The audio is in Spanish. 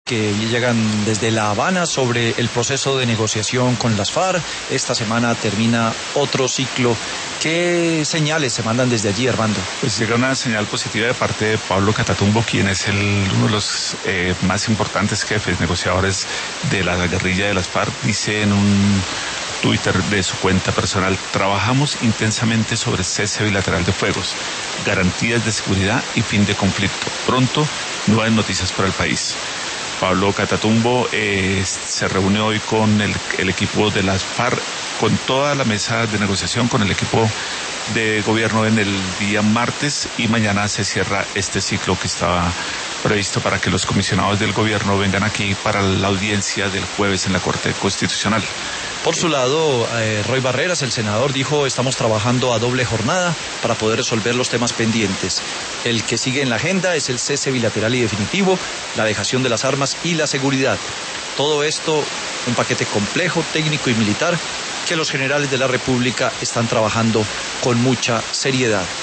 que llegan desde La Habana sobre el proceso de negociación con las FARC. Esta semana termina otro ciclo. ¿Qué señales se mandan desde allí, Armando? Pues llega una señal positiva de parte de Pablo Catatumbo, quien es uno de los más importantes jefes negociadores de la guerrilla de las FARC. Dice en un Twitter de su cuenta personal: trabajamos intensamente sobre cese bilateral de fuegos, garantías de seguridad y fin de conflicto. Pronto, nuevas noticias para el país. Pablo Catatumbo se reúne hoy con el equipo de las FARC, con toda la mesa de negociación, con el equipo de gobierno en el día martes, y mañana se cierra este ciclo que estaba previsto para que los comisionados del gobierno vengan aquí para la audiencia del jueves en la Corte Constitucional. Por su lado, Roy Barreras, el senador, dijo: estamos trabajando a doble jornada para poder resolver los temas pendientes. El que sigue en la agenda es el cese bilateral y definitivo, la dejación de las armas y la seguridad. Todo esto, un paquete complejo, técnico y militar, que los generales de la República están trabajando con mucha seriedad.